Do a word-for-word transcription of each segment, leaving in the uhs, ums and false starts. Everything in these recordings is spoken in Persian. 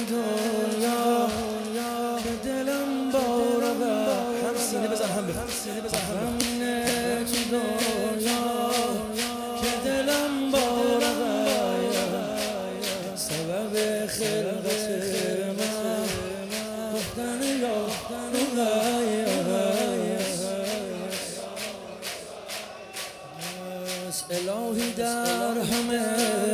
دنیا که دلم باره بر هم سینه بزن هم بزن سینه بزن هم تو دنیا که دلم باره بر سبب خلقت من گفتن یا الهی در همه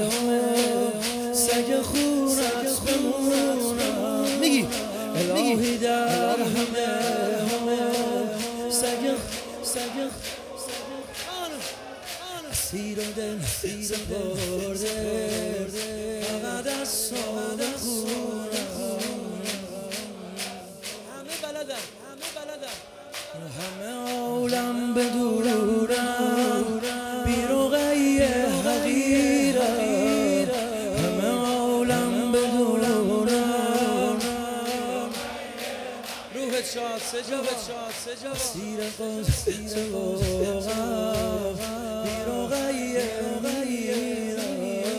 سگ خونت بمونم میگی الهی در همه سگ سگ اسیر و دل سپرده فقط از ساده خونم همه بلدن همه بلدن همه عالم بدورم بیروغی حقیرم همه عالم بدورم روحت شاد سجابت شاد سجابت سیر قدس واقع بیروغی حقیرم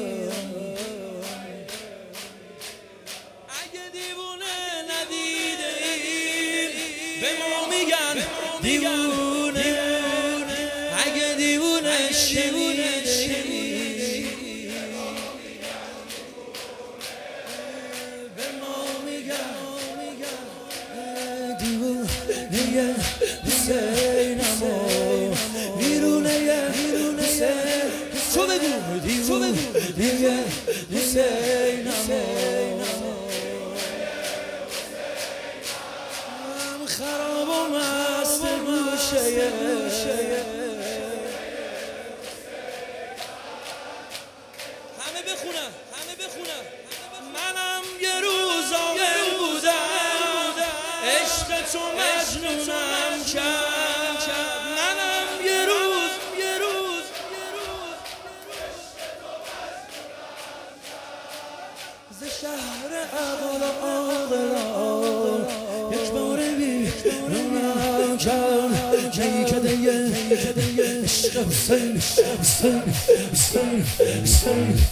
اگه دیوونه ندیده این به ما میگن دیوونه اگه دیوونه شنیده به ما میگن دیوونه حسینم و ویرونه حسین تو بگو دیوونه حسینم هم خراب و مست گوشه همه بخونم همه بخونم منم یه روز آمر بودم عشق تو مجنونم کرد منم یه روز یه روز ز شهر عقل و عاقلان یک بار بیرونم کرد جایی که دیگه عشق حسین حسین حسین حسین